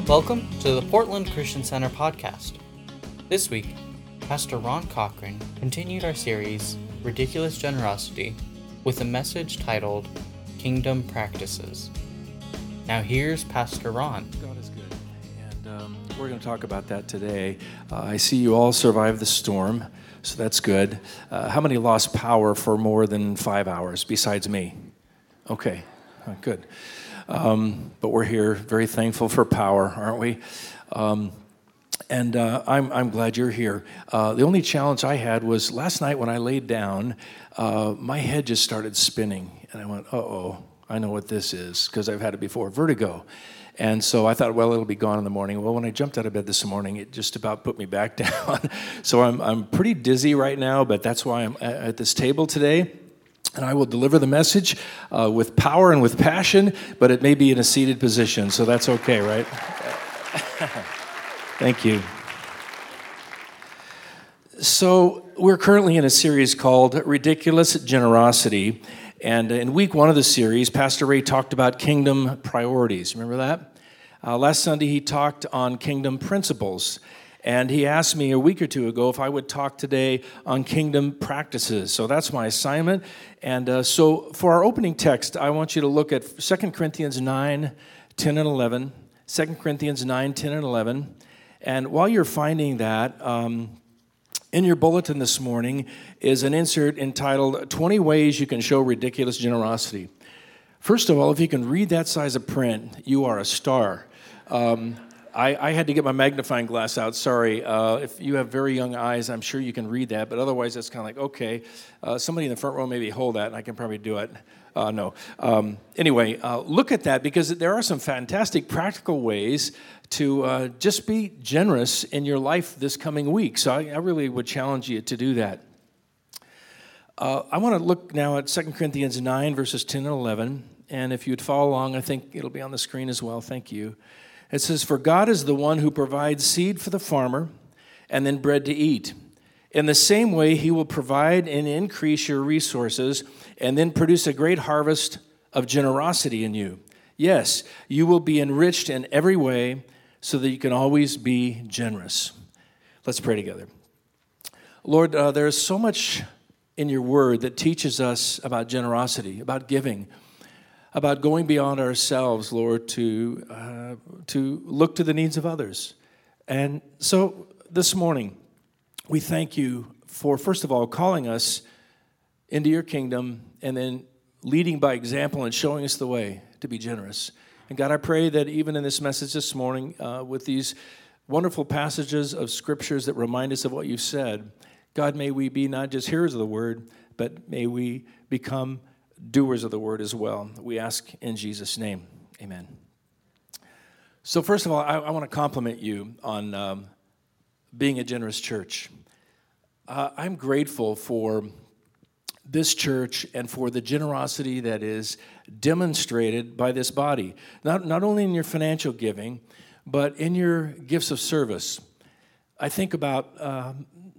Welcome to the Portland Christian Center podcast. This week, Pastor Ron Cochran continued our series, Ridiculous Generosity, with a message titled, Kingdom Practices. Now here's Pastor Ron. God is good, and we're going to talk about that today. I see you all survived the storm, so that's good. How many lost power for more than 5 hours besides me? Okay, good. But we're here, very thankful for power, aren't we? I'm glad you're here. The only challenge I had was last night when I laid down, my head just started spinning, and I went, uh-oh, I know what this is, because I've had it before, vertigo. And so I thought, well, it'll be gone in the morning. Well, when I jumped out of bed this morning, it just about put me back down. So I'm pretty dizzy right now, but that's why I'm at this table today. And I will deliver the message with power and with passion, but it may be in a seated position, so that's okay, right? Thank you. So we're currently in a series called Ridiculous Generosity, and in week one of the series, Pastor Ray talked about kingdom priorities. Remember that? Last Sunday, he talked on kingdom principles. And he asked me a week or two ago if I would talk today on kingdom practices. So that's my assignment. And so for our opening text, I want you to look at 2 Corinthians 9, 10, and 11. 2 Corinthians 9, 10, and 11. And while you're finding that, in your bulletin this morning is an insert entitled 20 Ways You Can Show Ridiculous Generosity. First of all, if you can read that size of print, you are a star. I had to get my magnifying glass out, sorry. If you have very young eyes, I'm sure you can read that, but otherwise it's kind of like, okay, somebody in the front row maybe hold that, and I can probably do it. No. Anyway, look at that, because there are some fantastic practical ways to just be generous in your life this coming week. So I really would challenge you to do that. I want to look now at 2 Corinthians 9, verses 10 and 11, and if you'd follow along, I think it'll be on the screen as well. Thank you. It says, "For God is the one who provides seed for the farmer and then bread to eat. In the same way, he will provide and increase your resources and then produce a great harvest of generosity in you. Yes, you will be enriched in every way so that you can always be generous." Let's pray together. Lord, there is so much in your word that teaches us about generosity, about giving, about going beyond ourselves, Lord, to look to the needs of others. And so this morning, we thank you for, first of all, calling us into your kingdom and then leading by example and showing us the way to be generous. And God, I pray that even in this message this morning, with these wonderful passages of scriptures that remind us of what you've said, God, may we be not just hearers of the word, but may we become doers of the word as well. We ask in Jesus' name. Amen. So first of all, I want to compliment you on being a generous church. I'm grateful for this church and for the generosity that is demonstrated by this body, not only in your financial giving, but in your gifts of service. I think about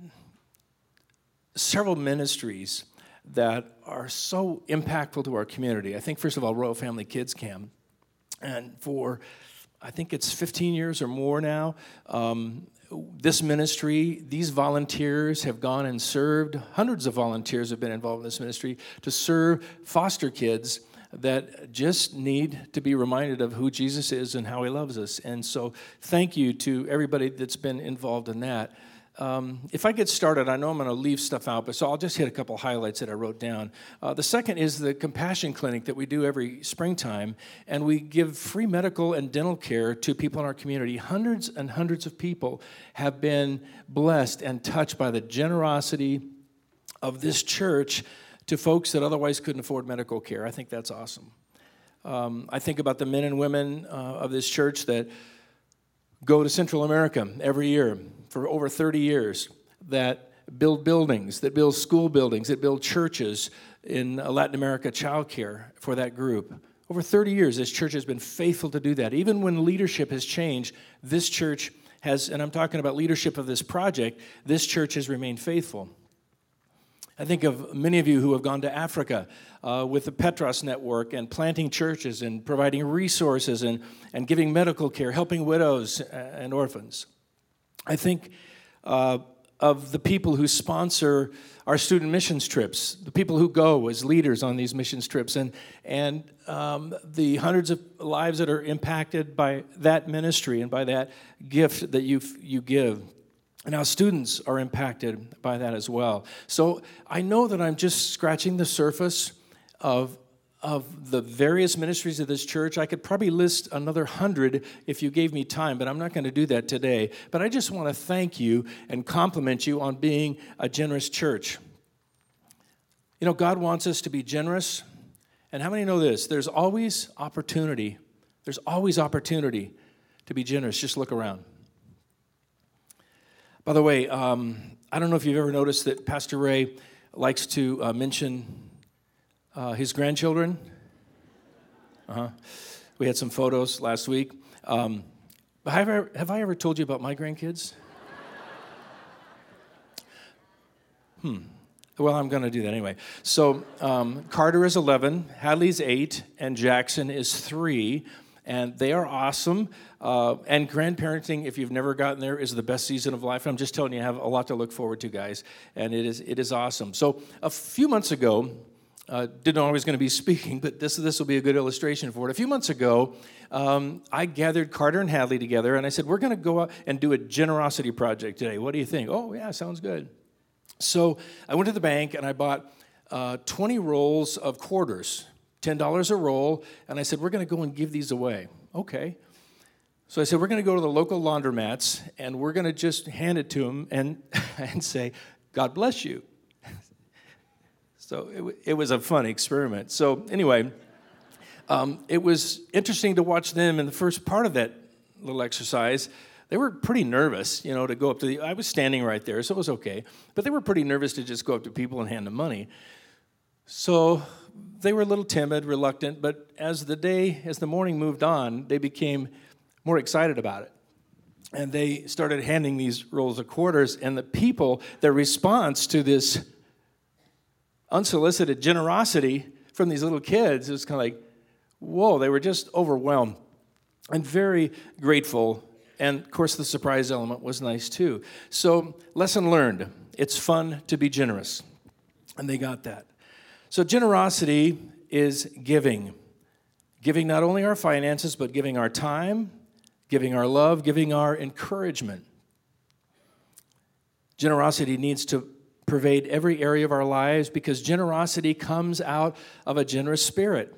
several ministries that are so impactful to our community. I think, first of all, Royal Family Kids Camp. And for, I think it's 15 years or more now, this ministry, these volunteers have gone and served, hundreds of volunteers have been involved in this ministry, to serve foster kids that just need to be reminded of who Jesus is and how he loves us. And so thank you to everybody that's been involved in that. If I get started, I know I'm going to leave stuff out, but so I'll just hit a couple highlights that I wrote down. The second is the compassion clinic that we do every springtime, and we give free medical and dental care to people in our community. Hundreds and hundreds of people have been blessed and touched by the generosity of this church to folks that otherwise couldn't afford medical care. I think that's awesome. I think about the men and women of this church that go to Central America every year for over 30 years, that build buildings, that build school buildings, that build churches in Latin America, childcare for that group. Over 30 years, this church has been faithful to do that. Even when leadership has changed, this church has, and I'm talking about leadership of this project, this church has remained faithful. I think of many of you who have gone to Africa with the Petros Network and planting churches and providing resources and giving medical care, helping widows and orphans. I think of the people who sponsor our student missions trips, the people who go as leaders on these missions trips, and the hundreds of lives that are impacted by that ministry and by that gift that you give. And our students are impacted by that as well. So I know that I'm just scratching the surface of the various ministries of this church. I could probably list another 100 if you gave me time, but I'm not going to do that today. But I just want to thank you and compliment you on being a generous church. You know, God wants us to be generous. And how many know this? There's always opportunity. There's always opportunity to be generous. Just look around. By the way, I don't know if you've ever noticed that Pastor Ray likes to mention his grandchildren. We had some photos last week. Have I ever told you about my grandkids? Well, I'm going to do that anyway. So Carter is 11, Hadley's 8, and Jackson is 3. And they are awesome. And grandparenting, if you've never gotten there, is the best season of life. I'm just telling you, I have a lot to look forward to, guys. And it is awesome. So a few months ago, didn't know I was going to be speaking, but this will be a good illustration for it. A few months ago, I gathered Carter and Hadley together, and I said, we're going to go out and do a generosity project today. What do you think? Oh, yeah, sounds good. So I went to the bank, and I bought 20 rolls of quarters. $10 a roll, and I said, we're going to go and give these away. Okay. So I said, we're going to go to the local laundromats, and we're going to just hand it to them and say, God bless you. So it was a fun experiment. So anyway, it was interesting to watch them in the first part of that little exercise. They were pretty nervous, to go up to I was standing right there, so it was okay. But they were pretty nervous to just go up to people and hand them money. So they were a little timid, reluctant, but as the morning moved on, they became more excited about it. And they started handing these rolls of quarters, and the people, their response to this unsolicited generosity from these little kids, it was kind of like, whoa, they were just overwhelmed and very grateful. And of course, the surprise element was nice too. So, lesson learned, it's fun to be generous. And they got that. So generosity is giving. Giving not only our finances, but giving our time, giving our love, giving our encouragement. Generosity needs to pervade every area of our lives because generosity comes out of a generous spirit.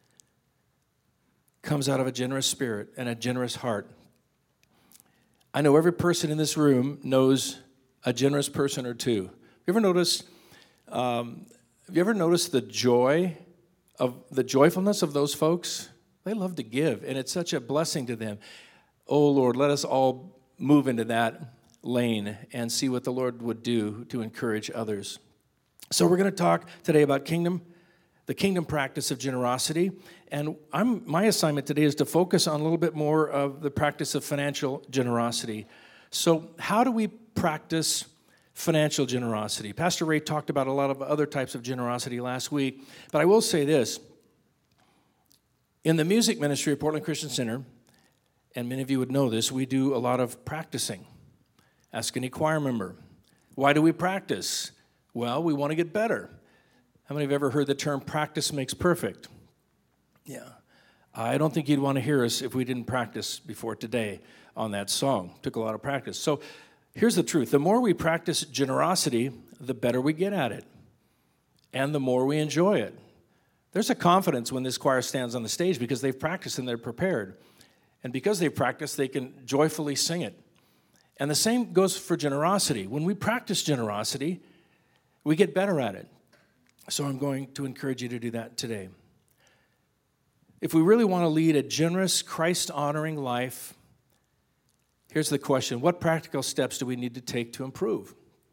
Comes out of a generous spirit and a generous heart. I know every person in this room knows a generous person or two. You ever notice... Have you ever noticed the joyfulness of those folks? They love to give, and it's such a blessing to them. Oh, Lord, let us all move into that lane and see what the Lord would do to encourage others. So we're going to talk today about the kingdom practice of generosity, and my assignment today is to focus on a little bit more of the practice of financial generosity. So how do we practice financial generosity? Pastor Ray talked about a lot of other types of generosity last week, but I will say this. In the music ministry of Portland Christian Center, and many of you would know this, we do a lot of practicing. Ask any choir member. Why do we practice? Well, we want to get better. How many have ever heard the term practice makes perfect? Yeah. I don't think you'd want to hear us if we didn't practice before today on that song. Took a lot of practice. So here's the truth. The more we practice generosity, the better we get at it, and the more we enjoy it. There's a confidence when this choir stands on the stage because they've practiced and they're prepared. And because they've practiced, they can joyfully sing it. And the same goes for generosity. When we practice generosity, we get better at it. So I'm going to encourage you to do that today. If we really want to lead a generous, Christ-honoring life, here's the question. What practical steps do we need to take to improve?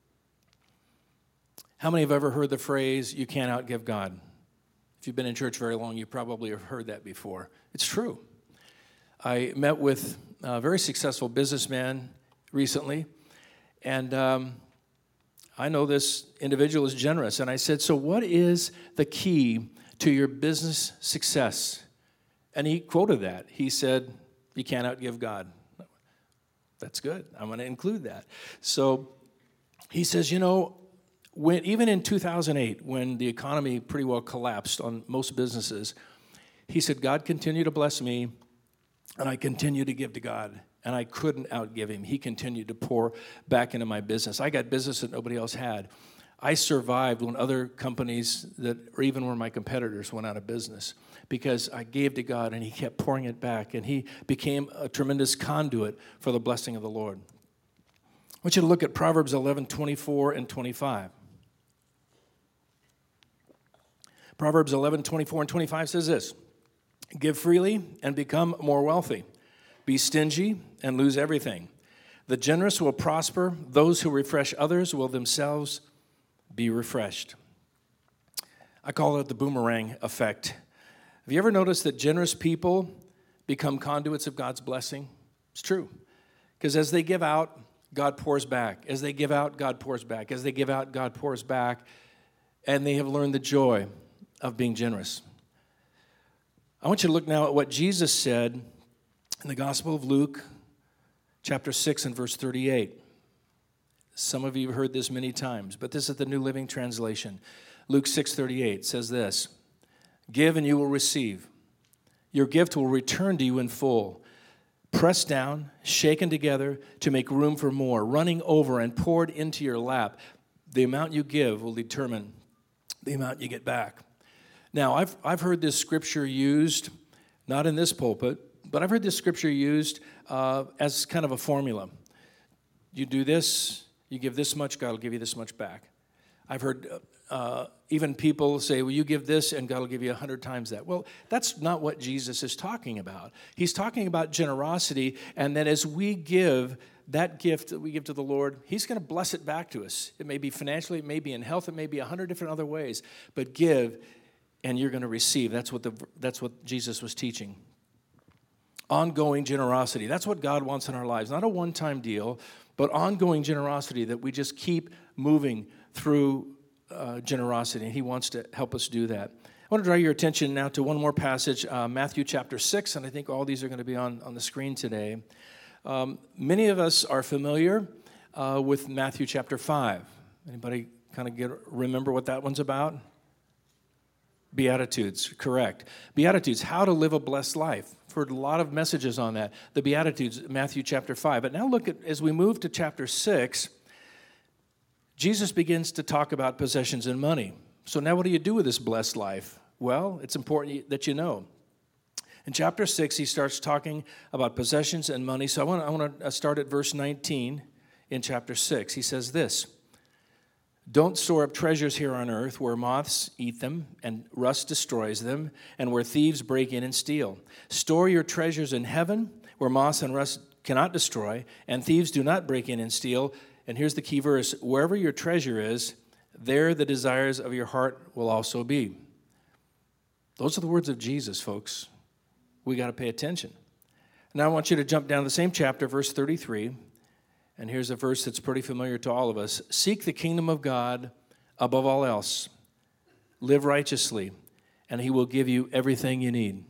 How many have ever heard the phrase, you can't outgive God? If you've been in church very long, you probably have heard that before. It's true. I met with a very successful businessman recently, and I know this individual is generous. And I said, so what is the key to your business success? And he quoted that. He said, you can't outgive God. That's good. I'm going to include that. So he says, even in 2008, when the economy pretty well collapsed on most businesses, he said, God continued to bless me, and I continued to give to God, and I couldn't outgive him. He continued to pour back into my business. I got business that nobody else had. I survived when other companies or even when my competitors went out of business because I gave to God, and he kept pouring it back, and he became a tremendous conduit for the blessing of the Lord. I want you to look at Proverbs 11:24 and 25. Proverbs 11:24 and 25 says this, give freely and become more wealthy. Be stingy and lose everything. The generous will prosper. Those who refresh others will themselves be refreshed. I call it the boomerang effect. Have you ever noticed that generous people become conduits of God's blessing? It's true. Because as they give out, God pours back. As they give out, God pours back. As they give out, God pours back. And they have learned the joy of being generous. I want you to look now at what Jesus said in the Gospel of Luke, chapter 6 and verse 38. Some of you have heard this many times, but this is the New Living Translation. Luke 6:38 says this, give and you will receive. Your gift will return to you in full, pressed down, shaken together to make room for more, running over and poured into your lap. The amount you give will determine the amount you get back. Now, I've heard this scripture used, not in this pulpit, but I've heard this scripture used as kind of a formula. You do this, you give this much, God will give you this much back. I've heard even people say, well, you give this and God will give you 100 times that. Well, that's not what Jesus is talking about. He's talking about generosity, and that as we give that gift that we give to the Lord, he's going to bless it back to us. It may be financially, it may be in health, it may be 100 different other ways, but give and you're going to receive. That's what Jesus was teaching. Ongoing generosity. That's what God wants in our lives. Not a one-time deal, but ongoing generosity that we just keep moving through generosity, and he wants to help us do that. I want to draw your attention now to one more passage, Matthew chapter 6, and I think all these are going to be on the screen today. Many of us are familiar with Matthew chapter 5. Anybody kind of remember what that one's about? Beatitudes, correct. Beatitudes, how to live a blessed life. I've heard a lot of messages on that. The Beatitudes, Matthew chapter 5. But now look at, as we move to chapter 6, Jesus begins to talk about possessions and money. So now what do you do with this blessed life? Well, it's important that you know. In chapter 6, he starts talking about possessions and money. So I want to start at verse 19 in chapter 6. He says this, don't store up treasures here on earth where moths eat them and rust destroys them and where thieves break in and steal. Store your treasures in heaven where moths and rust cannot destroy and thieves do not break in and steal. And here's the key verse, wherever your treasure is, there the desires of your heart will also be. Those are the words of Jesus, folks. We got to pay attention. Now I want you to jump down to the same chapter, verse 33. And here's a verse that's pretty familiar to all of us. Seek the kingdom of God above all else. Live righteously, and he will give you everything you need.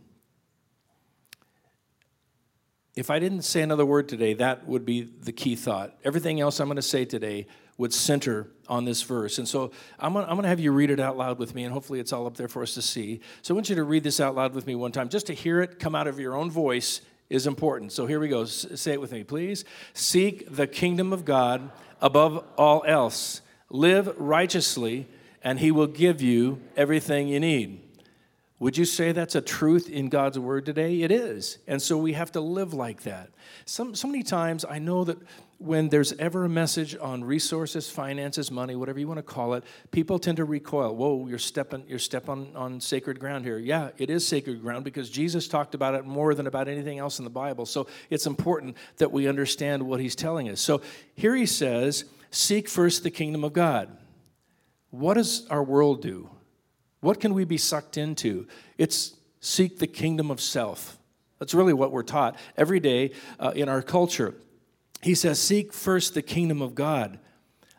If I didn't say another word today, that would be the key thought. Everything else I'm going to say today would center on this verse. And so I'm going to have you read it out loud with me, and hopefully it's all up there for us to see. So I want you to read this out loud with me one time. Just to hear it come out of your own voice is important. So here we go. Say it with me, please. Seek the kingdom of God above all else. Live righteously, and he will give you everything you need. Would you say that's a truth in God's word today? It is. And so we have to live like that. So many times I know that when there's ever a message on resources, finances, money, whatever you want to call it, people tend to recoil. Whoa, you're stepping on sacred ground here. Yeah, it is sacred ground because Jesus talked about it more than about anything else in the Bible. So it's important that we understand what he's telling us. So here he says, seek first the kingdom of God. What does our world do? What can we be sucked into? It's seek the kingdom of self. That's really what we're taught every day in our culture. He says, seek first the kingdom of God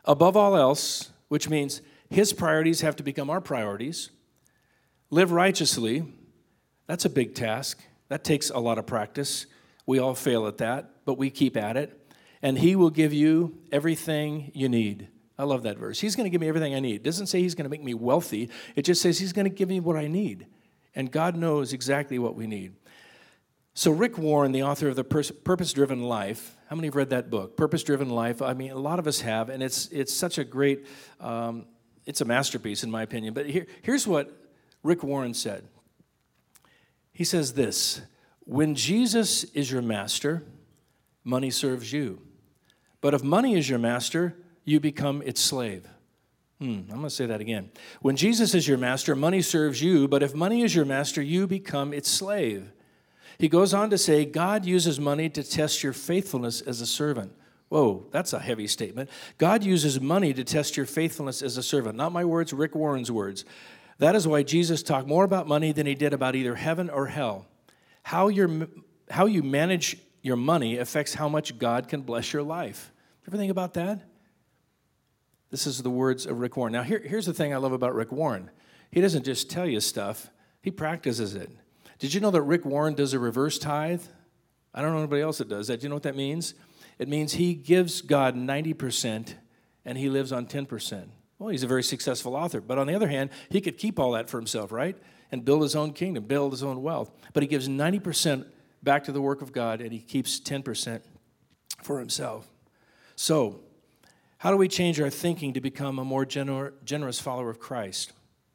above all else, which means his priorities have to become our priorities. Live righteously. That's a big task. That takes a lot of practice. We all fail at that, but we keep at it. And he will give you everything you need. I love that verse. He's going to give me everything I need. It doesn't say he's going to make me wealthy. It just says he's going to give me what I need. And God knows exactly what we need. So Rick Warren, the author of The Purpose-Driven Life, how many have read that book? Purpose-Driven Life. I mean, a lot of us have, and it's such a great, it's a masterpiece in my opinion. But here's what Rick Warren said. He says this: when Jesus is your master, money serves you. But if money is your master, you become its slave. I'm going to say that again. When Jesus is your master, money serves you. But if money is your master, you become its slave. He goes on to say, God uses money to test your faithfulness as a servant. Whoa, that's a heavy statement. God uses money to test your faithfulness as a servant. Not my words, Rick Warren's words. That is why Jesus talked more about money than he did about either heaven or hell. How you manage your money affects how much God can bless your life. Ever think about that? This is the words of Rick Warren. Now, here's the thing I love about Rick Warren. He doesn't just tell you stuff, he practices it. Did you know that Rick Warren does a reverse tithe? I don't know anybody else that does that. Do you know what that means? It means he gives God 90% and he lives on 10%. Well, he's a very successful author. But on the other hand, he could keep all that for himself, right? And build his own kingdom, build his own wealth. But he gives 90% back to the work of God and he keeps 10% for himself. So, how do we change our thinking to become a more generous follower of Christ?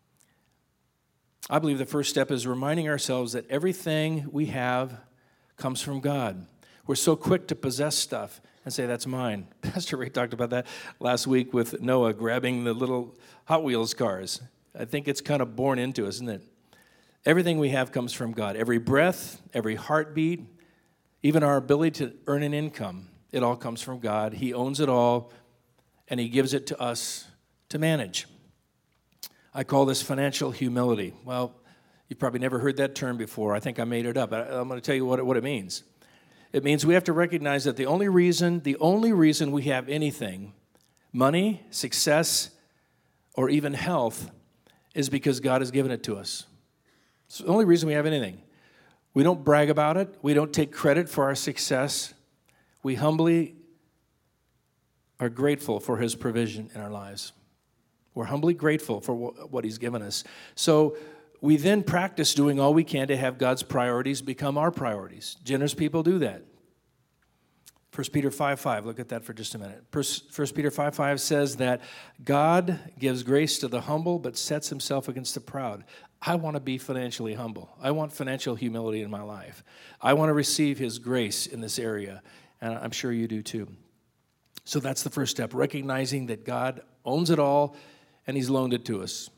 I believe the first step is reminding ourselves that everything we have comes from God. We're so quick to possess stuff and say, that's mine. Pastor Ray talked about that last week with Noah grabbing the little Hot Wheels cars. I think it's kind of born into us, isn't it? Everything we have comes from God. Every breath, every heartbeat, even our ability to earn an income, it all comes from God. He owns it all, and he gives it to us to manage. I call this financial humility. Well, you've probably never heard that term before. I think I made it up. I'm going to tell you what it means. It means we have to recognize that the only reason we have anything, money, success, or even health, is because God has given it to us. It's the only reason we have anything. We don't brag about it. We don't take credit for our success. We humbly are grateful for his provision in our lives. We're humbly grateful for what he's given us. So we then practice doing all we can to have God's priorities become our priorities. Generous people do that. 1 Peter 5:5, look at that for just a minute. 1 Peter 5:5 says that God gives grace to the humble but sets himself against the proud. I want to be financially humble. I want financial humility in my life. I want to receive his grace in this area, and I'm sure you do too. So that's the first step, recognizing that God owns it all and he's loaned it to us.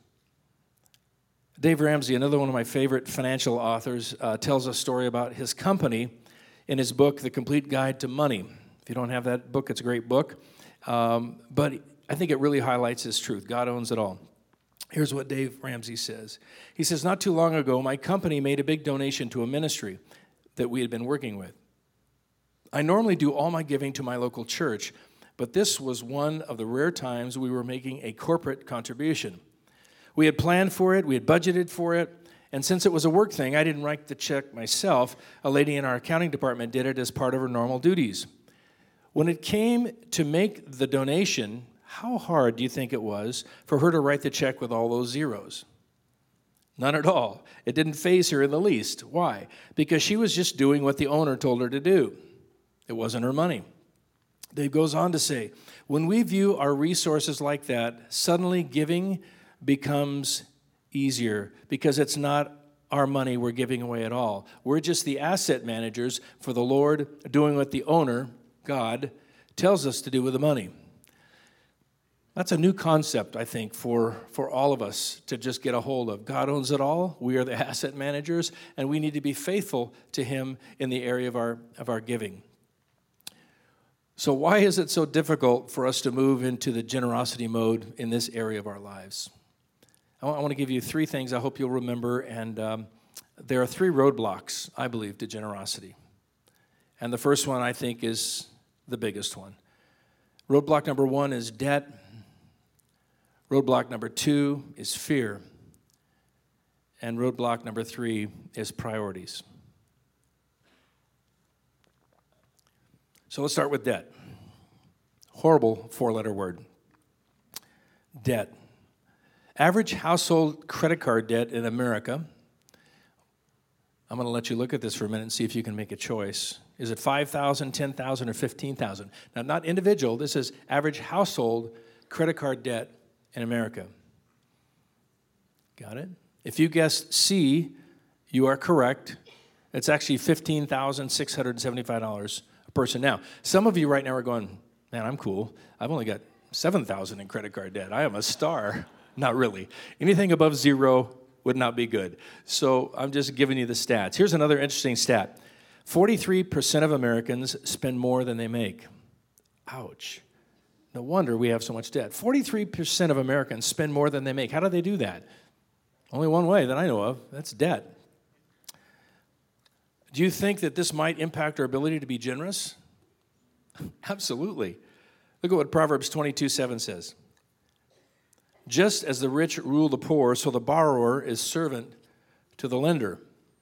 Dave Ramsey, another one of my favorite financial authors, tells a story about his company in his book, The Complete Guide to Money. If you don't have that book, it's a great book. But I think it really highlights his truth. God owns it all. Here's what Dave Ramsey says. He says, not too long ago, my company made a big donation to a ministry that we had been working with. I normally do all my giving to my local church, but this was one of the rare times we were making a corporate contribution. We had planned for it, we had budgeted for it, and since it was a work thing, I didn't write the check myself. A lady in our accounting department did it as part of her normal duties. When it came to make the donation, how hard do you think it was for her to write the check with all those zeros? None at all. It didn't faze her in the least. Why? Because she was just doing what the owner told her to do. It wasn't her money. Dave goes on to say, when we view our resources like that, suddenly giving becomes easier because it's not our money we're giving away at all. We're just the asset managers for the Lord doing what the owner, God, tells us to do with the money. That's a new concept, I think, for all of us to just get a hold of. God owns it all. We are the asset managers, and we need to be faithful to him in the area of our giving. So why is it so difficult for us to move into the generosity mode in this area of our lives? I want to give you three things I hope you'll remember, and there are three roadblocks, I believe, to generosity. And the first one, I think, is the biggest one. Roadblock number one is debt. Roadblock number 2 is fear. And roadblock number 3 is priorities. So let's start with debt. Horrible 4-letter word. Debt. Average household credit card debt in America, I'm going to let you look at this for a minute and see if you can make a choice. Is it $5,000, $10,000, or $15,000? Now, not individual. This is average household credit card debt in America. Got it? If you guessed C, you are correct. It's actually $15,675 a person. Now, some of you right now are going, man, I'm cool. I've only got $7,000 in credit card debt. I am a star. Not really. Anything above 0 would not be good. So I'm just giving you the stats. Here's another interesting stat. 43% of Americans spend more than they make. Ouch. No wonder we have so much debt. 43% of Americans spend more than they make. How do they do that? Only one way that I know of. That's debt. Do you think that this might impact our ability to be generous? Absolutely. Look at what Proverbs 22:7 says. Just as the rich rule the poor, so the borrower is servant to the lender.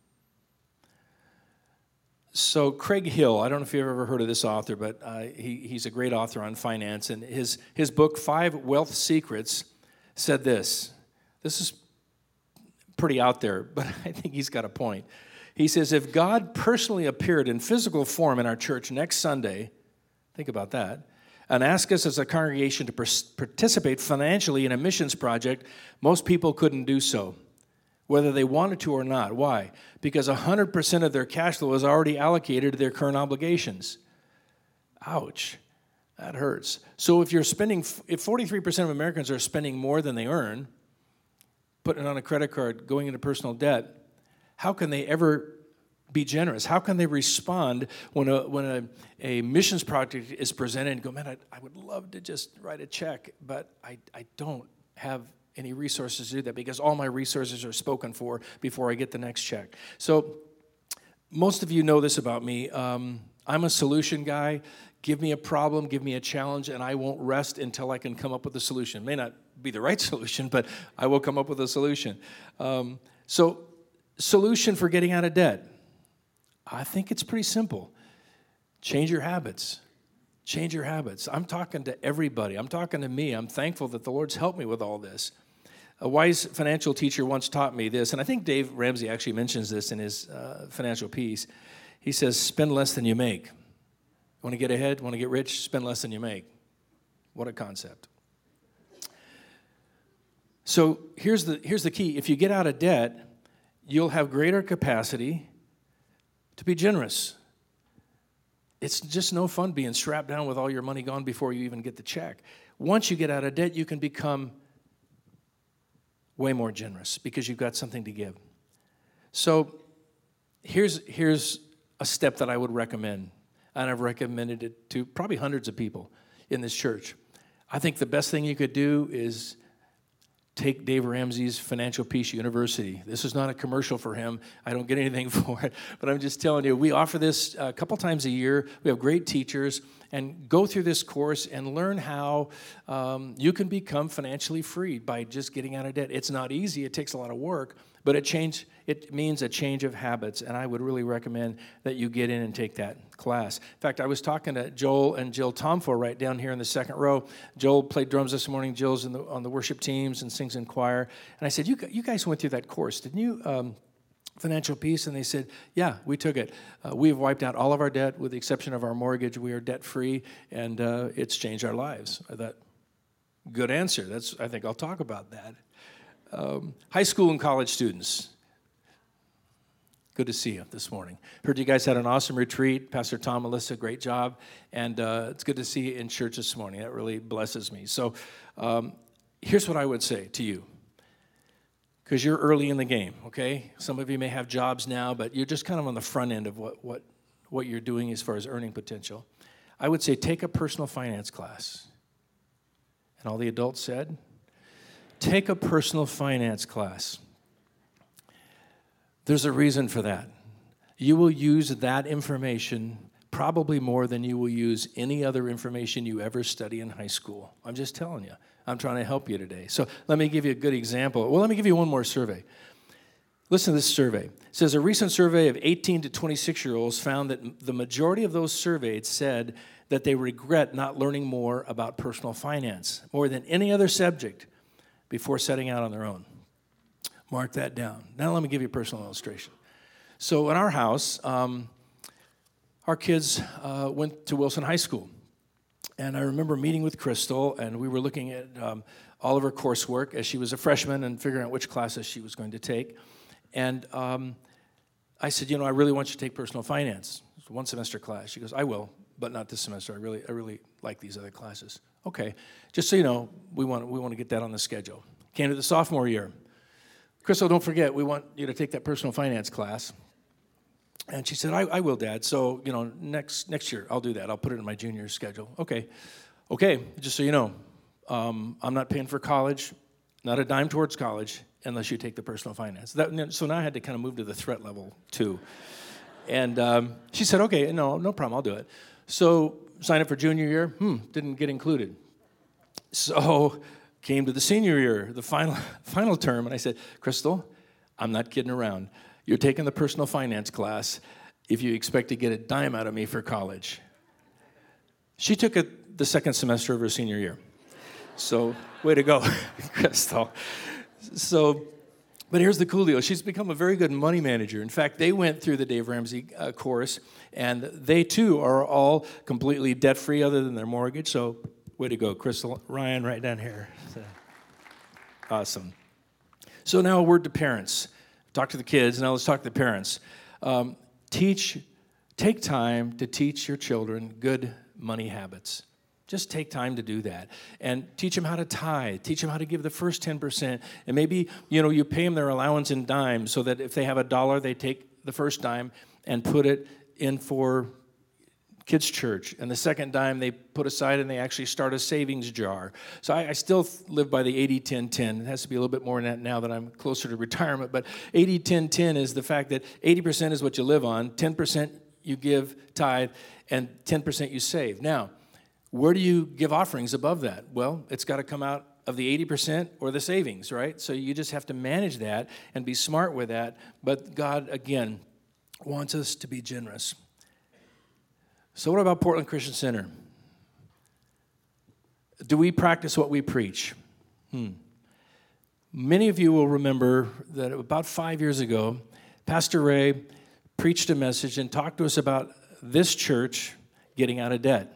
So Craig Hill, I don't know if you've ever heard of this author, but he's a great author on finance. And his book, 5 Wealth Secrets, said this. This is pretty out there, but I think he's got a point. He says, if God personally appeared in physical form in our church next Sunday, think about that, and ask us as a congregation to participate financially in a missions project, most people couldn't do so, whether they wanted to or not. Why? Because 100% of their cash flow is already allocated to their current obligations. Ouch. That hurts. So if 43% of Americans are spending more than they earn, putting it on a credit card, going into personal debt, how can they ever be generous? How can they respond when a missions project is presented and go, man, I would love to just write a check, but I don't have any resources to do that because all my resources are spoken for before I get the next check. So most of you know this about me. I'm a solution guy. Give me a problem, give me a challenge, and I won't rest until I can come up with a solution. It may not be the right solution, but I will come up with a solution. So solution for getting out of debt. I think it's pretty simple. Change your habits. Change your habits. I'm talking to everybody. I'm talking to me. I'm thankful that the Lord's helped me with all this. A wise financial teacher once taught me this, and I think Dave Ramsey actually mentions this in his financial piece. He says, spend less than you make. Want to get ahead? Want to get rich? Spend less than you make. What a concept. So here's the key. If you get out of debt, you'll have greater capacity to be generous. It's just no fun being strapped down with all your money gone before you even get the check. Once you get out of debt, you can become way more generous because you've got something to give. So here's a step that I would recommend, and I've recommended it to probably hundreds of people in this church. I think the best thing you could do is take Dave Ramsey's Financial Peace University. This is not a commercial for him. I don't get anything for it, but I'm just telling you, we offer this a couple times a year. We have great teachers, and go through this course and learn how you can become financially free by just getting out of debt. It's not easy. It takes a lot of work, but it means a change of habits, and I would really recommend that you get in and take that class. In fact, I was talking to Joel and Jill Tomfo right down here in the second row. Joel played drums this morning. Jill's on the worship teams and sings in choir. And I said, you guys went through that course, didn't you? Financial Peace? And they said, yeah, we took it. We've wiped out all of our debt with the exception of our mortgage. We are debt-free, and it's changed our lives. I thought, good answer. I think I'll talk about that. High school and college students, good to see you this morning. Heard you guys had an awesome retreat. Pastor Tom, Melissa, great job. And it's good to see you in church this morning. That really blesses me. So here's what I would say to you, because you're early in the game, okay? Some of you may have jobs now, but you're just kind of on the front end of what you're doing as far as earning potential. I would say take a personal finance class. And all the adults said, take a personal finance class. There's a reason for that. You will use that information probably more than you will use any other information you ever study in high school. I'm just telling you. I'm trying to help you today. So let me give you a good example. Well, let me give you one more survey. Listen to this survey. It says a recent survey of 18 to 26-year-olds found that the majority of those surveyed said that they regret not learning more about personal finance, more than any other subject, before setting out on their own. Mark that down. Now let me give you a personal illustration. So in our house, our kids went to Wilson High School. And I remember meeting with Crystal, and we were looking at all of her coursework as she was a freshman and figuring out which classes she was going to take. And I said, I really want you to take personal finance. It's a one-semester class. She goes, I will, but not this semester. I really like these other classes. Okay, just so you know, we want to get that on the schedule. Came to the sophomore year. Crystal, don't forget, we want you to take that personal finance class. And she said, I will, Dad. So, next year I'll do that. I'll put it in my junior schedule. Okay, just so you know, I'm not paying for college, not a dime towards college, unless you take the personal finance. So now I had to kind of move to the threat level, too. And she said, okay, no problem, I'll do it. So signed up for junior year, didn't get included. So came to the senior year, the final term, and I said, Crystal, I'm not kidding around. You're taking the personal finance class if you expect to get a dime out of me for college. She took it the second semester of her senior year. So, way to go, Crystal. But here's the cool deal. She's become a very good money manager. In fact, they went through the Dave Ramsey course, and they, too, are all completely debt-free other than their mortgage. So, way to go, Crystal. Ryan, right down here. Awesome. So now a word to parents. Talk to the kids, now let's talk to the parents. Take time to teach your children good money habits. Just take time to do that. And teach them how to tithe. Teach them how to give the first 10%. And maybe, you pay them their allowance in dimes so that if they have $1, they take the first dime and put it in for kids' church. And the second dime they put aside and they actually start a savings jar. So I still live by the 80-10-10. It has to be a little bit more than that now that I'm closer to retirement. But 80-10-10 is the fact that 80% is what you live on, 10% you give tithe, and 10% you save. Now, where do you give offerings above that? Well, it's got to come out of the 80% or the savings, right? So you just have to manage that and be smart with that. But God, again, wants us to be generous. So what about Portland Christian Center? Do we practice what we preach? Many of you will remember that about 5 years ago, Pastor Ray preached a message and talked to us about this church getting out of debt.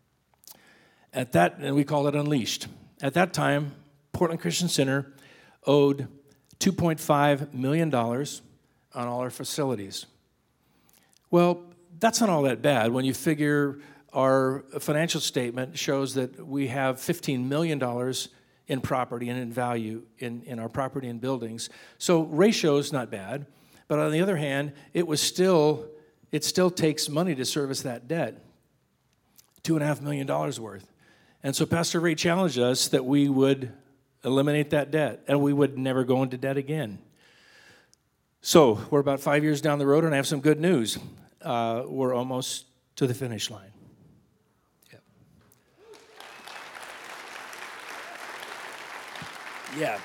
And we call it Unleashed. At that time, Portland Christian Center owed $2.5 million on all our facilities. Well, that's not all that bad when you figure our financial statement shows that we have $15 million in property and in value in our property and buildings. So ratio is not bad, but on the other hand, it still takes money to service that debt, $2.5 million worth. And so Pastor Ray challenged us that we would eliminate that debt and we would never go into debt again. So we're about 5 years down the road, and I have some good news. We're almost to the finish line. Yep. Yeah.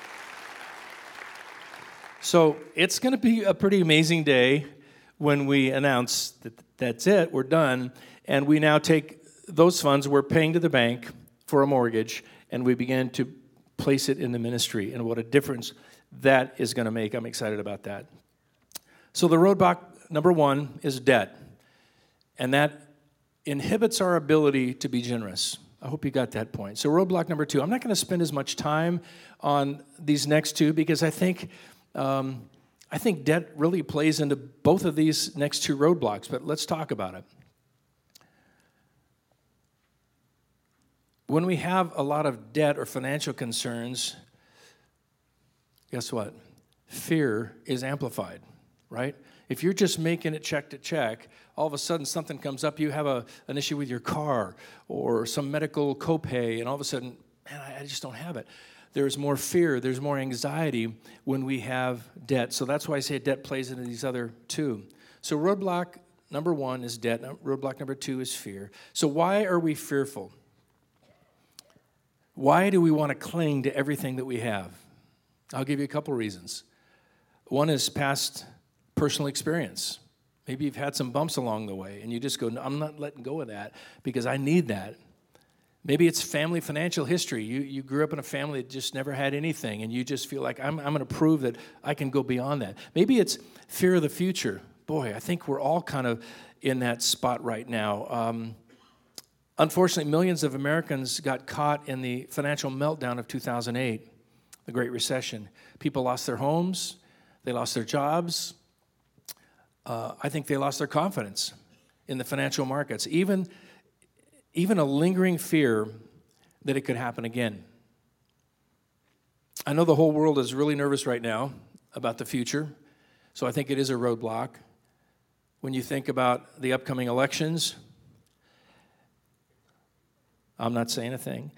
So it's going to be a pretty amazing day when we announce that that's it, we're done, and we now take those funds we're paying to the bank for a mortgage, and we begin to place it in the ministry, and what a difference that is going to make. I'm excited about that. So the roadblock number one is debt, and that inhibits our ability to be generous. I hope you got that point. So roadblock number two, I'm not going to spend as much time on these next two because I think debt really plays into both of these next two roadblocks, but let's talk about it. When we have a lot of debt or financial concerns, guess what? Fear is amplified, right? If you're just making it check to check, all of a sudden something comes up, you have an issue with your car or some medical copay, and all of a sudden, man, I just don't have it. There's more fear, there's more anxiety when we have debt. So that's why I say debt plays into these other two. So roadblock number one is debt. Roadblock number two is fear. So why are we fearful? Why do we want to cling to everything that we have? I'll give you a couple reasons. One is past personal experience. Maybe you've had some bumps along the way, and you just go, no, I'm not letting go of that because I need that. Maybe it's family financial history. You grew up in a family that just never had anything, and you just feel like, I'm going to prove that I can go beyond that. Maybe it's fear of the future. Boy, I think we're all kind of in that spot right now. Unfortunately, millions of Americans got caught in the financial meltdown of 2008, the Great Recession. People lost their homes. They lost their jobs. I think they lost their confidence in the financial markets. Even a lingering fear that it could happen again. I know the whole world is really nervous right now about the future, so I think it is a roadblock. When you think about the upcoming elections, I'm not saying a thing.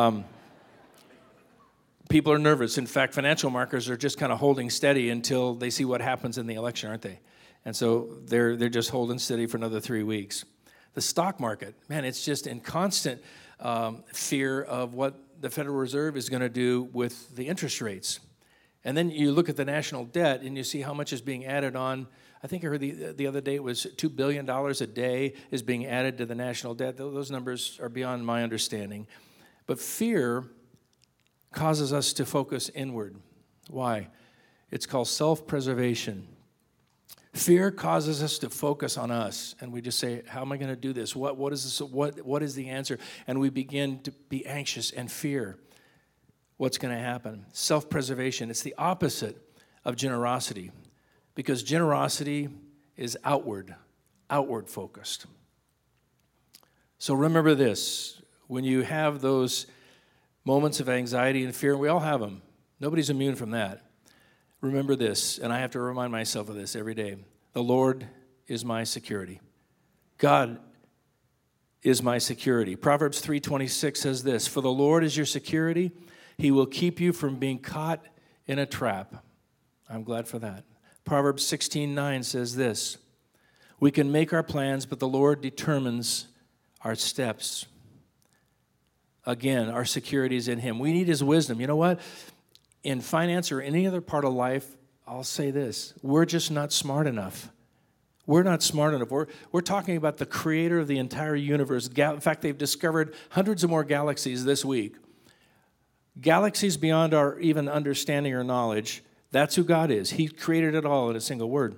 People are nervous. In fact, financial markets are just kind of holding steady until they see what happens in the election, aren't they? And so they're just holding steady for another 3 weeks. The stock market, man, it's just in constant fear of what the Federal Reserve is going to do with the interest rates. And then you look at the national debt and you see how much is being added on. I think I heard the other day it was $2 billion a day is being added to the national debt. Those numbers are beyond my understanding. But fear causes us to focus inward. Why? It's called self-preservation. Fear causes us to focus on us, and we just say, how am I going to do this? What is this? What is the answer? And we begin to be anxious and fear what's going to happen. Self-preservation, it's the opposite of generosity, because generosity is outward focused. So remember this, when you have those moments of anxiety and fear, we all have them. Nobody's immune from that. Remember this, and I have to remind myself of this every day. The Lord is my security. God is my security. Proverbs 3:26 says this, "For the Lord is your security. He will keep you from being caught in a trap." I'm glad for that. Proverbs 16:9 says this, "We can make our plans, but the Lord determines our steps." Again, our security is in Him. We need His wisdom. You know what? In finance or any other part of life, I'll say this, we're just not smart enough. We're not smart enough. We're talking about the creator of the entire universe. In fact, they've discovered hundreds of more galaxies this week. Galaxies beyond our even understanding or knowledge. That's who God is. He created it all in a single word.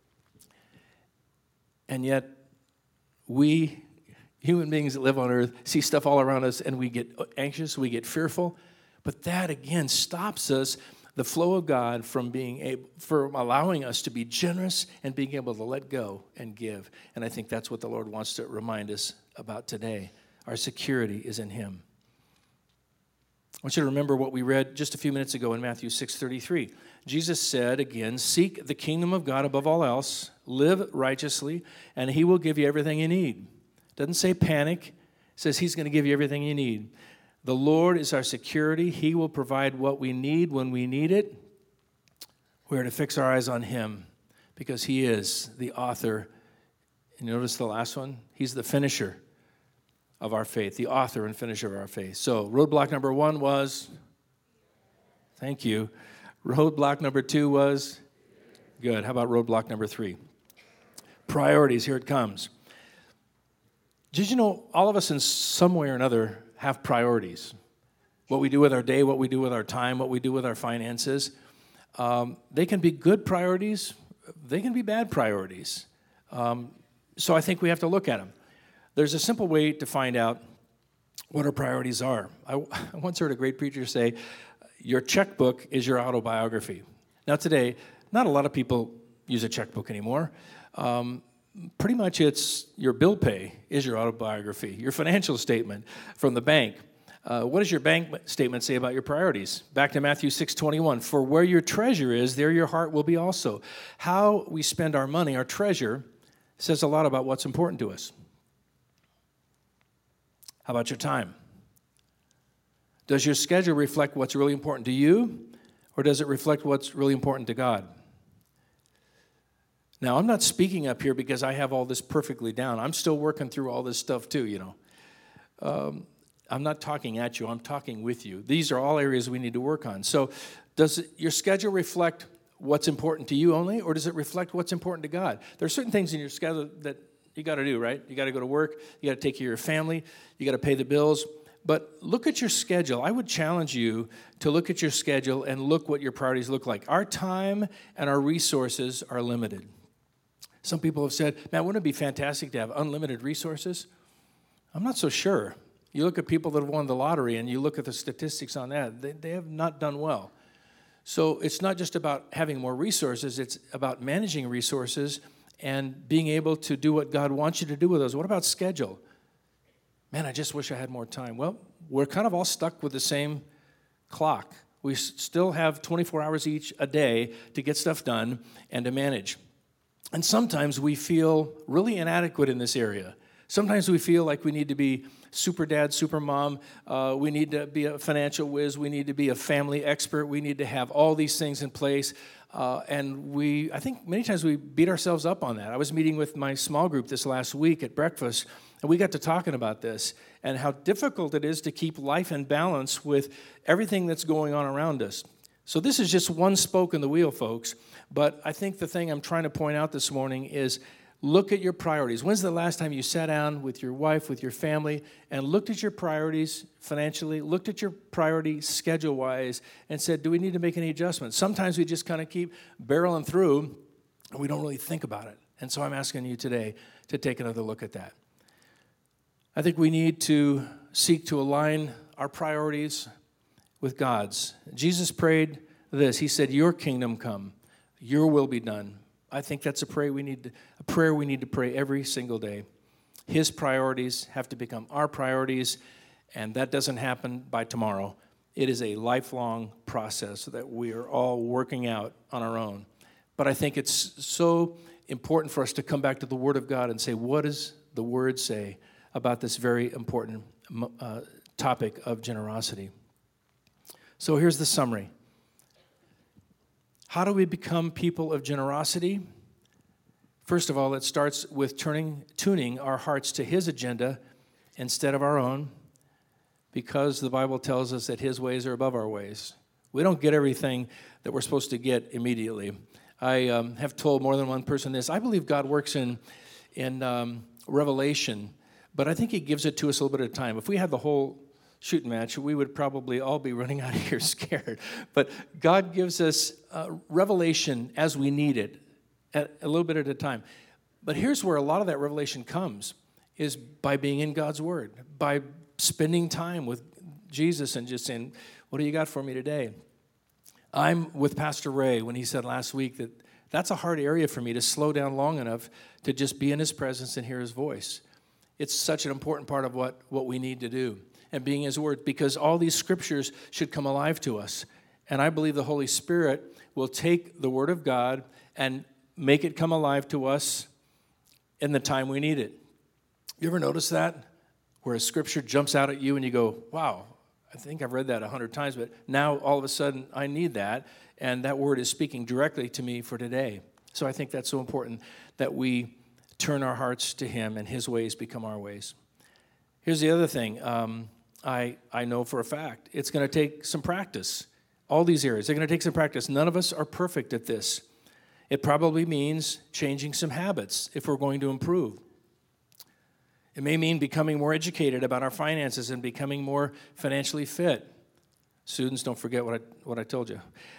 And yet, we, human beings that live on earth, see stuff all around us and we get anxious, we get fearful. But that, again, stops us, the flow of God, from allowing us to be generous and being able to let go and give. And I think that's what the Lord wants to remind us about today. Our security is in Him. I want you to remember what we read just a few minutes ago in Matthew 6:33. Jesus said, again, "Seek the kingdom of God above all else, live righteously, and He will give you everything you need." Doesn't say panic. It says He's going to give you everything you need. The Lord is our security. He will provide what we need when we need it. We're to fix our eyes on Him because He is the author. And notice the last one? He's the finisher of our faith, the author and finisher of our faith. So roadblock number 1 was, thank you. Roadblock number 2 was, good. How about roadblock number 3? Priorities, here it comes. Did you know all of us in some way or another have priorities? What we do with our day, what we do with our time, what we do with our finances. They can be good priorities. They can be bad priorities. So I think we have to look at them. There's a simple way to find out what our priorities are. I once heard a great preacher say, your checkbook is your autobiography. Now today, not a lot of people use a checkbook anymore. Pretty much it's your bill pay is your autobiography, your financial statement from the bank. What does your bank statement say about your priorities? Back to Matthew 6:21. "For where your treasure is, there your heart will be also." How we spend our money, our treasure, says a lot about what's important to us. How about your time? Does your schedule reflect what's really important to you, or does it reflect what's really important to God? Now, I'm not speaking up here because I have all this perfectly down. I'm still working through all this stuff too, you know. I'm not talking at you, I'm talking with you. These are all areas we need to work on. So does your schedule reflect what's important to you only, or does it reflect what's important to God? There are certain things in your schedule that you got to do, right? You got to go to work, you got to take care of your family, you got to pay the bills. But look at your schedule. I would challenge you to look at your schedule and look what your priorities look like. Our time and our resources are limited. Some people have said, man, wouldn't it be fantastic to have unlimited resources? I'm not so sure. You look at people that have won the lottery and you look at the statistics on that, they have not done well. So it's not just about having more resources, it's about managing resources and being able to do what God wants you to do with those. What about schedule? Man, I just wish I had more time. Well, we're kind of all stuck with the same clock. We still have 24 hours each a day to get stuff done and to manage. And sometimes we feel really inadequate in this area. Sometimes we feel like we need to be super dad, super mom. We need to be a financial whiz. We need to be a family expert. We need to have all these things in place. And I think many times we beat ourselves up on that. I was meeting with my small group this last week at breakfast, and we got to talking about this and how difficult it is to keep life in balance with everything that's going on around us. So this is just one spoke in the wheel, folks. But I think the thing I'm trying to point out this morning is look at your priorities. When's the last time you sat down with your wife, with your family, and looked at your priorities financially, looked at your priorities schedule-wise, and said, do we need to make any adjustments? Sometimes we just kind of keep barreling through, and we don't really think about it. And so I'm asking you today to take another look at that. I think we need to seek to align our priorities with God's. Jesus prayed this. He said, your kingdom come, your will be done. I think that's a prayer we need to pray every single day. His priorities have to become our priorities, and that doesn't happen by tomorrow. It is a lifelong process that we are all working out on our own. But I think it's so important for us to come back to the Word of God and say, what does the Word say about this very important topic of generosity? So here's the summary. How do we become people of generosity? First of all, it starts with tuning our hearts to His agenda instead of our own, because the Bible tells us that His ways are above our ways. We don't get everything that we're supposed to get immediately. I have told more than one person this. I believe God works in revelation, but I think He gives it to us a little bit of time. If we had the whole shooting match, we would probably all be running out of here scared. But God gives us revelation as we need it, a little bit at a time. But here's where a lot of that revelation comes, is by being in God's Word, by spending time with Jesus and just saying, what do you got for me today? I'm with Pastor Ray when he said last week that that's a hard area for me to slow down long enough to just be in His presence and hear His voice. It's such an important part of what we need to do. And being His Word, because all these scriptures should come alive to us. And I believe the Holy Spirit will take the Word of God and make it come alive to us in the time we need it. You ever notice that? Where a scripture jumps out at you and you go, wow, I think I've read that 100 times, but now all of a sudden I need that, and that word is speaking directly to me for today. So I think that's so important that we turn our hearts to Him and His ways become our ways. Here's the other thing. I know for a fact it's going to take some practice. All these areas, they're going to take some practice. None of us are perfect at this. It probably means changing some habits if we're going to improve. It may mean becoming more educated about our finances and becoming more financially fit. Students, don't forget what I told you.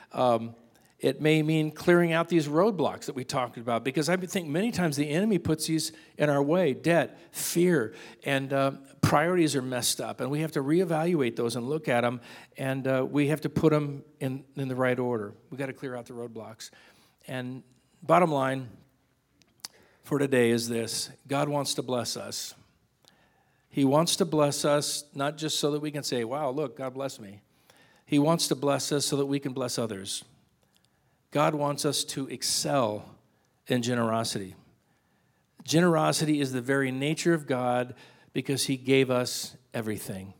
It may mean clearing out these roadblocks that we talked about, because I think many times the enemy puts these in our way: debt, fear, and priorities are messed up, and we have to reevaluate those and look at them, and we have to put them in the right order. We've got to clear out the roadblocks. And bottom line for today is this: God wants to bless us. He wants to bless us not just so that we can say, wow, look, God bless me. He wants to bless us so that we can bless others. God wants us to excel in generosity. Generosity is the very nature of God because He gave us everything.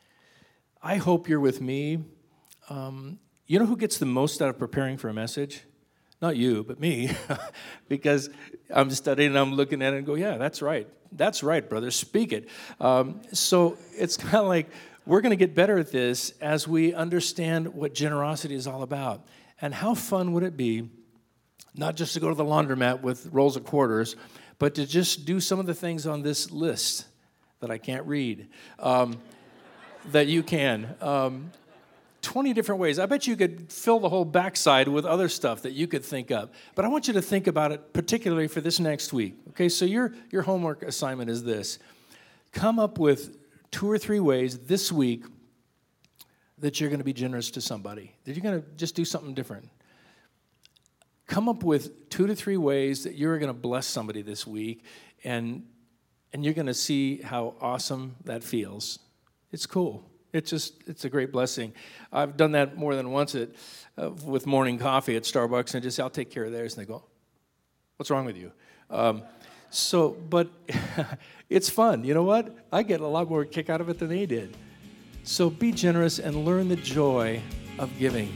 I hope you're with me. You know who gets the most out of preparing for a message? Not you, but me, because I'm studying and I'm looking at it and go, yeah, that's right. That's right, brother. Speak it. So it's kind of like we're going to get better at this as we understand what generosity is all about. And how fun would it be not just to go to the laundromat with rolls of quarters, but to just do some of the things on this list that I can't read, that you can. 20 different ways. I bet you could fill the whole backside with other stuff that you could think of. But I want you to think about it particularly for this next week. Okay, so your homework assignment is this. Come up with 2 or 3 ways this week that you're going to be generous to somebody, that you're going to just do something different. Come up with 2 to 3 ways that you're going to bless somebody this week, and you're going to see how awesome that feels. It's cool. It's a great blessing. I've done that more than once with morning coffee at Starbucks, and just say, I'll take care of theirs. And they go, what's wrong with you? But it's fun. You know what? I get a lot more kick out of it than they did. So be generous and learn the joy of giving.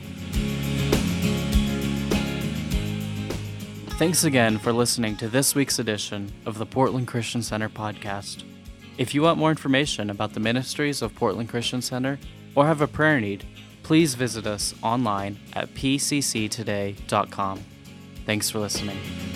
Thanks again for listening to this week's edition of the Portland Christian Center podcast. If you want more information about the ministries of Portland Christian Center or have a prayer need, please visit us online at pcctoday.com. Thanks for listening.